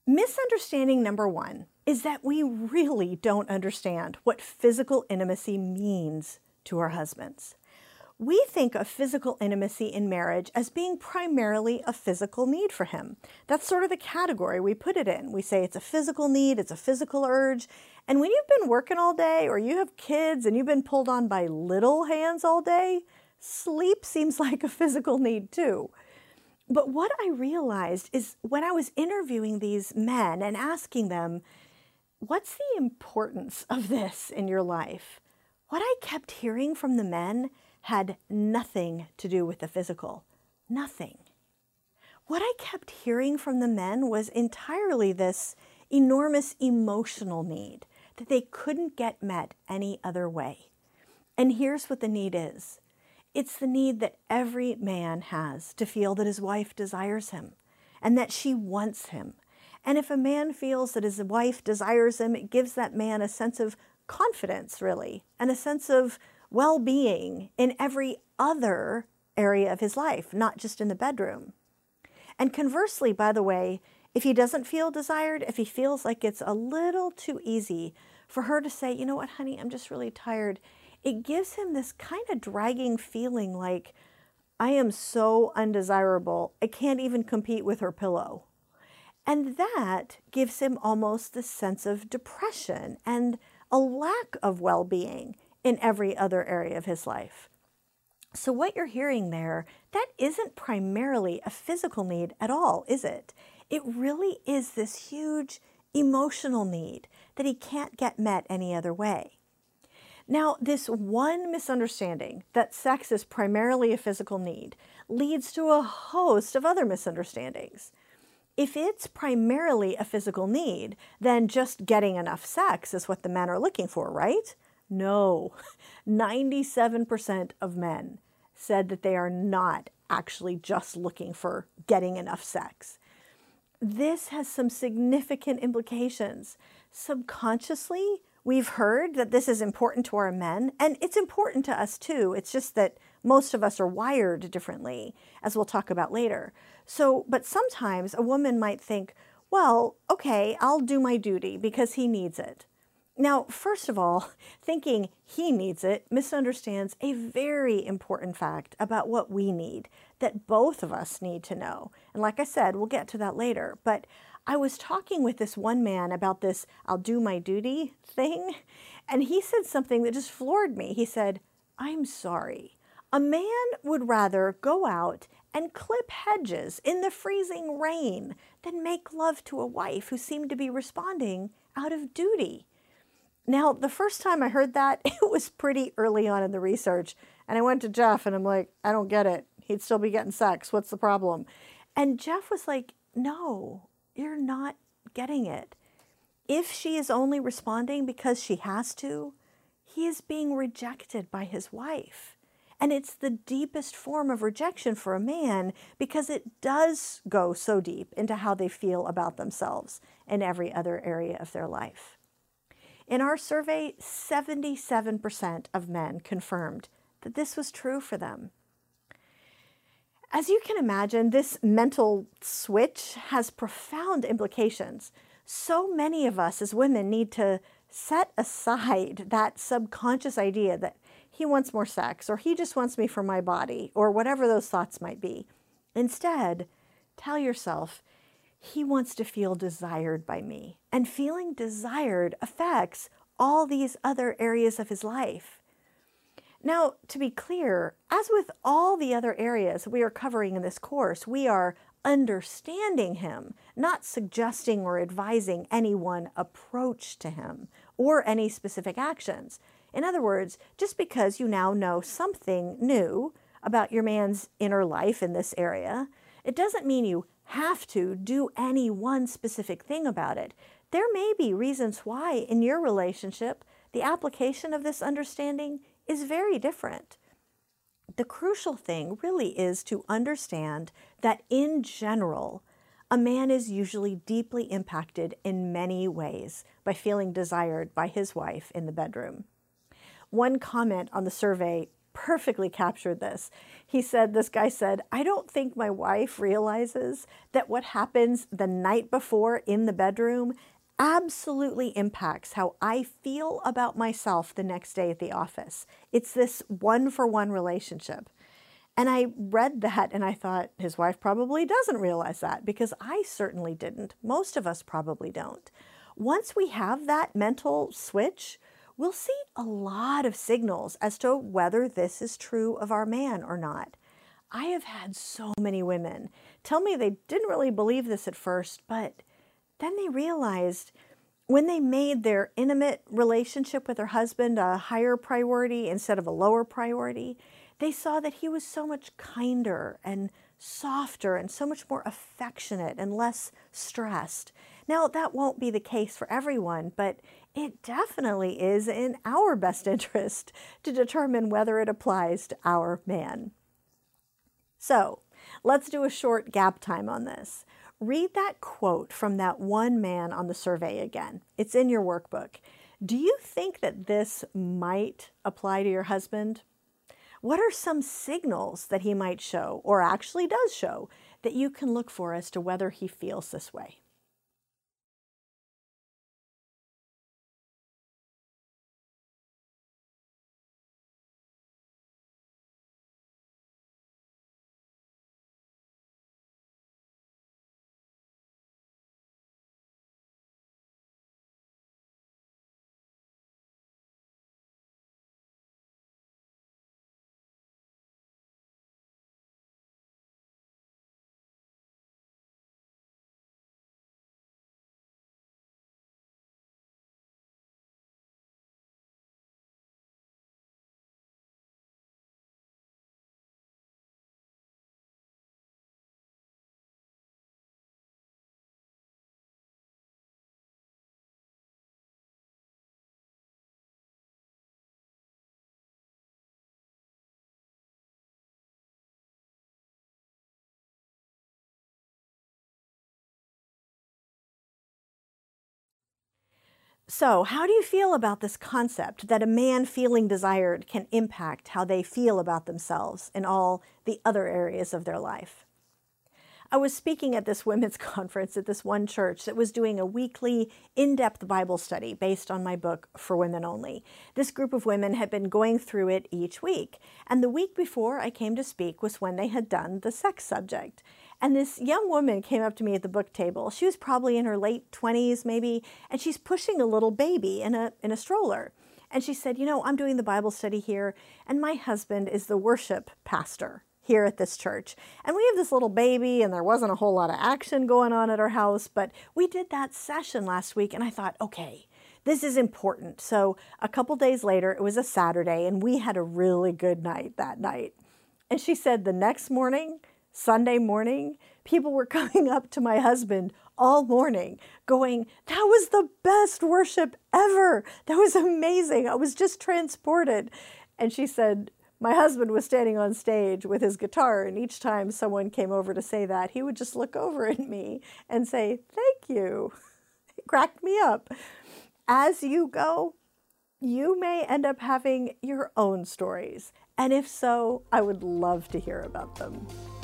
Misunderstanding number one is that we really don't understand what physical intimacy means to our husbands. We think of physical intimacy in marriage as being primarily a physical need for him. That's sort of the category we put it in. We say it's a physical need, it's a physical urge. And when you've been working all day or you have kids and you've been pulled on by little hands all day, sleep seems like a physical need too. But what I realized is when I was interviewing these men and asking them, what's the importance of this in your life? What I kept hearing from the men had nothing to do with the physical. Nothing. What I kept hearing from the men was entirely this enormous emotional need that they couldn't get met any other way. And here's what the need is. It's the need that every man has to feel that his wife desires him and that she wants him. And if a man feels that his wife desires him, it gives that man a sense of confidence, really, and a sense of well-being in every other area of his life, not just in the bedroom. And conversely, by the way, if he doesn't feel desired, if he feels like it's a little too easy for her to say, you know what, honey, I'm just really tired, it gives him this kind of dragging feeling like, I am so undesirable, I can't even compete with her pillow. And that gives him almost this sense of depression and a lack of well-being in every other area of his life. So what you're hearing there, that isn't primarily a physical need at all, is it? It really is this huge emotional need that he can't get met any other way. Now, this one misunderstanding that sex is primarily a physical need leads to a host of other misunderstandings. If it's primarily a physical need, then just getting enough sex is what the men are looking for, right? No, 97% of men said that they are not actually just looking for getting enough sex. This has some significant implications. Subconsciously, we've heard that this is important to our men, and it's important to us too. It's just that most of us are wired differently, as we'll talk about later. But sometimes a woman might think, well, okay, I'll do my duty because he needs it. Now, first of all, thinking he needs it misunderstands a very important fact about what we need, that both of us need to know. And like I said, we'll get to that later. But I was talking with this one man about this I'll do my duty thing, and he said something that just floored me. He said, I'm sorry. A man would rather go out and clip hedges in the freezing rain than make love to a wife who seemed to be responding out of duty. Now, the first time I heard that, it was pretty early on in the research. And I went to Jeff and I'm like, I don't get it. He'd still be getting sex. What's the problem? And Jeff was like, no, you're not getting it. If she is only responding because she has to, he is being rejected by his wife. And it's the deepest form of rejection for a man because it does go so deep into how they feel about themselves in every other area of their life. In our survey, 77% of men confirmed that this was true for them. As you can imagine, this mental switch has profound implications. So many of us as women need to set aside that subconscious idea that he wants more sex, or he just wants me for my body, or whatever those thoughts might be. Instead, tell yourself, he wants to feel desired by me. And feeling desired affects all these other areas of his life. Now, to be clear, as with all the other areas we are covering in this course, we are understanding him, not suggesting or advising any one approach to him or any specific actions. In other words, just because you now know something new about your man's inner life in this area, it doesn't mean you have to do any one specific thing about it. There may be reasons why in your relationship, the application of this understanding is very different. The crucial thing really is to understand that in general, a man is usually deeply impacted in many ways by feeling desired by his wife in the bedroom. One comment on the survey perfectly captured this. This guy said, I don't think my wife realizes that what happens the night before in the bedroom absolutely impacts how I feel about myself the next day at the office. It's this one-for-one relationship. And I read that and I thought, his wife probably doesn't realize that, because I certainly didn't. Most of us probably don't. Once we have that mental switch, we'll see a lot of signals as to whether this is true of our man or not. I have had so many women tell me they didn't really believe this at first, but then they realized when they made their intimate relationship with their husband a higher priority instead of a lower priority, they saw that he was so much kinder and softer and so much more affectionate and less stressed. Now, that won't be the case for everyone, but it definitely is in our best interest to determine whether it applies to our man. So, let's do a short gap time on this. Read that quote from that one man on the survey again. It's in your workbook. Do you think that this might apply to your husband? What are some signals that he might show, or actually does show, that you can look for as to whether he feels this way? So, how do you feel about this concept that a man feeling desired can impact how they feel about themselves in all the other areas of their life? I was speaking at this women's conference at this one church that was doing a weekly in-depth Bible study based on my book, For Women Only. This group of women had been going through it each week, and the week before I came to speak was when they had done the sex subject. And this young woman came up to me at the book table. She was probably in her late 20s maybe, and she's pushing a little baby in a stroller. And she said, I'm doing the Bible study here, and my husband is the worship pastor here at this church. And we have this little baby, and there wasn't a whole lot of action going on at our house, but we did that session last week, and I thought, okay, this is important. So a couple days later, it was a Saturday, and we had a really good night that night. And she said the next morning, Sunday morning, people were coming up to my husband all morning going, that was the best worship ever. That was amazing. I was just transported. And she said, my husband was standing on stage with his guitar, and each time someone came over to say that, he would just look over at me and say, thank you. It cracked me up. As you go, you may end up having your own stories. And if so, I would love to hear about them.